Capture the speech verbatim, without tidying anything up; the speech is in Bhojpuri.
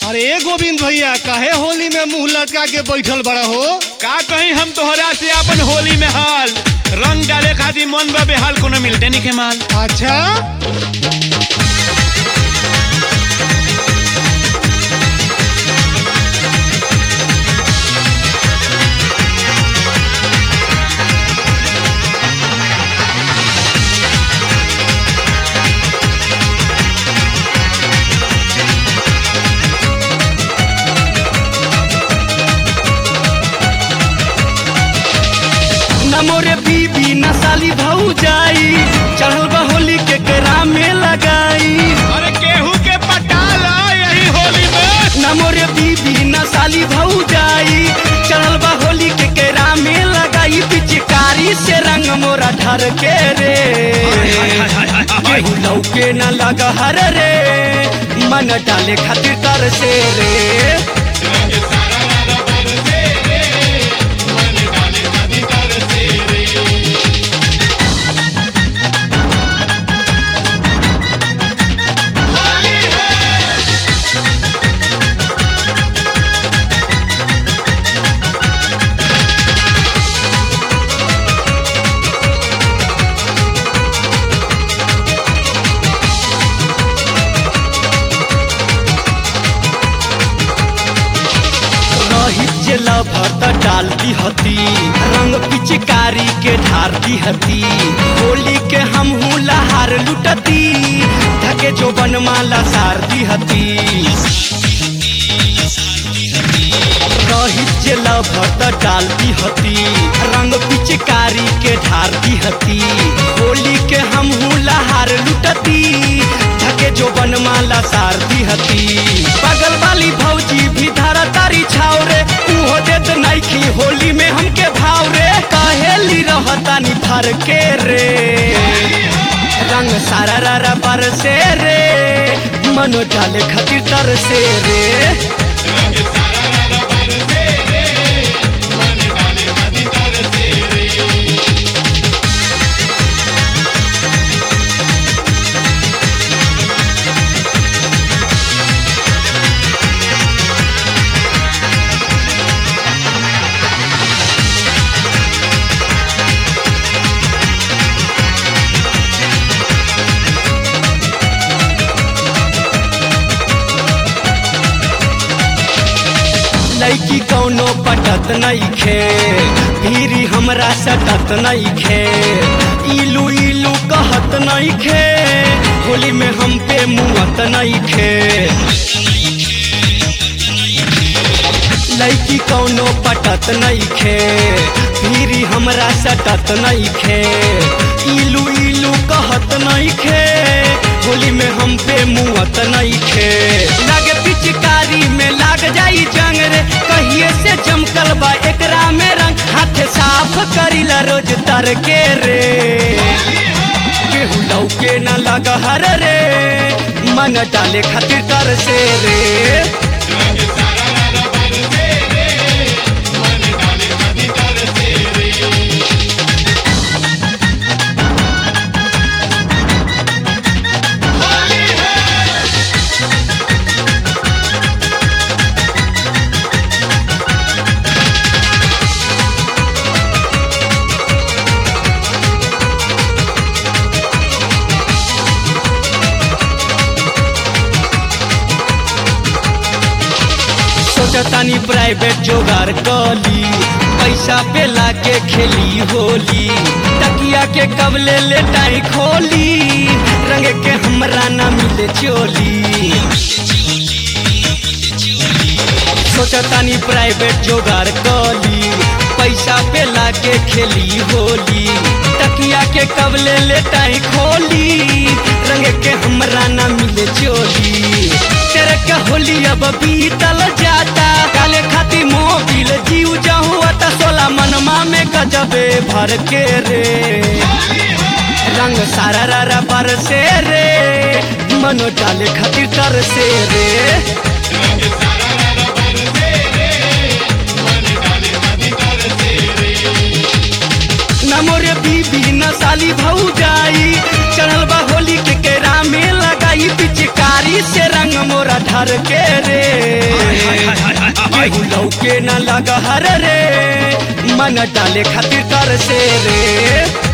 अरे गोविंद भैया काहे होली में मुंह लटका के बैठल बड़ा हो? का कहीं हम तोहरा से अपन होली में हाल रंग डाले खातिर मन बा बेहाल कोनो मिलते नहीं के माल। अच्छा मोरे बीबी न साली भाऊ जाई चढ़ल बा होली के केरा में लगाई। अरे केहू के पटाला यही होली में न मोरे बीबी न साली भाऊ जाई चढ़ल बा होली के केरा में लगाई। पिचकारी से रंग मोरा ढर के रे केहू लौके न लगा हर रे मन डाले खातिर तर से रे। भरत डालती हती रंग पिचकारी के ढारती हती। होली के हम लहार लुटती धके जो बनमाला सारती हती। रही जेला भरत डालती हती रंग पिचकारी के ढारती हती। होली के हम लहार लुटती धके जो बनमाला सारती हती। बगल वाली भौजी भी धारा तारी छाव रे उहो देत नइखी होली में हमके भाव रे। काहेली रहता निफर के रे रंग सारा रारा पर से रे मनो डाले खातिर तर से रे। लड़की कौनो पटत नहीं खे भीरी हमरा सटत नहीं खे। इलू इलू कहत नहीं खे होली में हम पे मुहत नहीं खे। लड़की कौनो पटत नहीं खे भीरी हमरा सटत नहीं खे। इलू इलू कहत नहीं खे होली में हम पे मुहत नहीं खे। लगे पिचकारी में लाग जाई जंग रे कहिए से चमकल बा एकरा में रंग हाथ साफ करीला रोज तर के रे। केहू लौके न लगा हर रे मन डाले खातिर तर से रे। सोचतानी प्राइवेट जोगार कली पैसा पे लाके खेली होली। तकिया के कबले लेटाई खोली रंग के हमरा ना मिले चोली। सोचतानी प्राइवेट जोगार कली पैसा पे लाके खेली होली। तकिया के कबले लेटाई खोली रंग के हमरा ना मिले चोली। तेरे के होली अब बीतल जाता काले खाती मोबिल जीव जाहू आता सोला मनमा में गजबे भर के रे रंग सारा रारा पर से रे मनो डाले खातिर तर से रे। न मोरे बीबी न साली भाऊ जाई चढ़ल बा होली के केरा में लगाई। पिचकारी से रंग मोरा ढर के रे केहू लौके न लग हर रे मन डाले खातिर कर से रे।